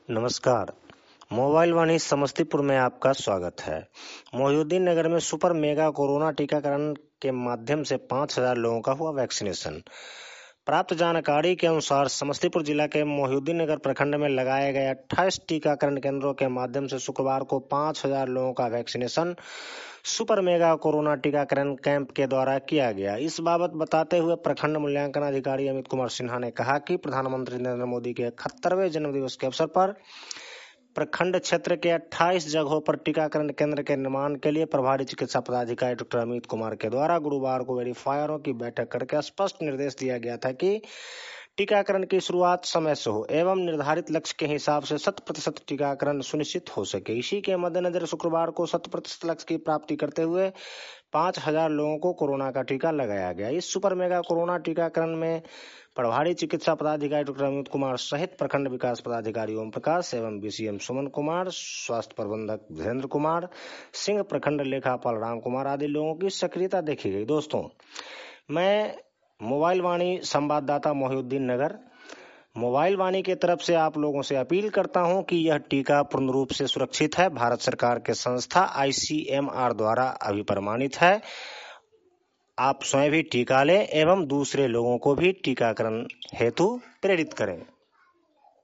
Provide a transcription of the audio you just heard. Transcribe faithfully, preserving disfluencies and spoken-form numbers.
नमस्कार। मोबाइल वाणी समस्तीपुर में आपका स्वागत है। मोहिउद्दीन नगर में सुपर मेगा कोरोना टीकाकरण के माध्यम से पाँच हजार लोगों का हुआ वैक्सीनेशन। प्राप्त जानकारी के अनुसार समस्तीपुर जिला के मोहिउद्दीन नगर प्रखंड में लगाए गए अट्ठाईस टीकाकरण केंद्रों के माध्यम से शुक्रवार को पाँच हजार लोगों का वैक्सीनेशन सुपर मेगा कोरोना टीकाकरण कैंप के द्वारा किया गया। इस बाबत बताते हुए प्रखंड मूल्यांकन अधिकारी अमित कुमार सिन्हा ने कहा कि प्रधानमंत्री नरेंद्र मोदी के इकहत्तरवें जन्मदिवस के अवसर पर प्रखंड क्षेत्र के अट्ठाईस जगहों पर टीकाकरण केंद्र के निर्माण के लिए प्रभारी चिकित्सा पदाधिकारी डॉक्टर अमित कुमार के द्वारा गुरुवार को वेरीफायरों की बैठक करके स्पष्ट निर्देश दिया गया था कि टीकाकरण की शुरुआत समय से हो एवं निर्धारित लक्ष्य के हिसाब से शत प्रतिशत टीकाकरण सुनिश्चित हो सके। इसी के मद्देनजर शुक्रवार को शत प्रतिशत लक्ष्य की प्राप्ति करते हुए पांच हजार लोगों को कोरोना का टीका लगाया गया। इस सुपर मेगा कोरोना टीकाकरण में प्रभारी चिकित्सा पदाधिकारी डॉक्टर अमित कुमार सहित प्रखंड विकास पदाधिकारी ओम प्रकाश एवं बीसीएम सुमन कुमार, स्वास्थ्य प्रबंधक धीरेन्द्र कुमार सिंह, प्रखंड लेखापाल राम कुमार आदि लोगों की सक्रियता देखी गई। दोस्तों, मैं मोबाइल वाणी संवाददाता मोहिउद्दीन नगर मोबाइल वाणी के तरफ से आप लोगों से अपील करता हूं कि यह टीका पूर्ण रूप से सुरक्षित है, भारत सरकार के संस्था आईसीएमआर द्वारा अभिप्रमाणित है। आप स्वयं भी टीका लें एवं दूसरे लोगों को भी टीकाकरण हेतु प्रेरित करें।